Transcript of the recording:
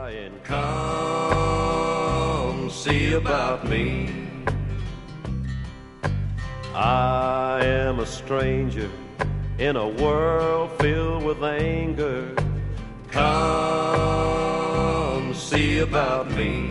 crying, come see about me. I am a stranger in a world filled with anger. Come see about me.